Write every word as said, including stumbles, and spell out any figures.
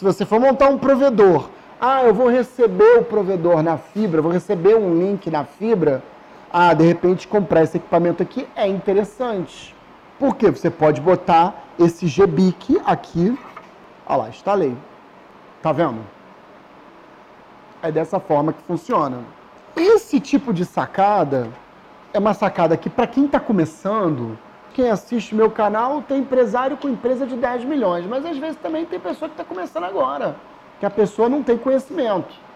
se você for montar um provedor, ah, eu vou receber o provedor na fibra, vou receber um link na fibra, ah, de repente comprar esse equipamento aqui é interessante. Por quê? Você pode botar esse G B I C aqui, olha lá, instalei, tá vendo? É dessa forma que funciona. Esse tipo de sacada é uma sacada que, para quem está começando, quem assiste meu canal tem empresário com empresa de dez milhões, mas às vezes também tem pessoa que está começando agora, que a pessoa não tem conhecimento.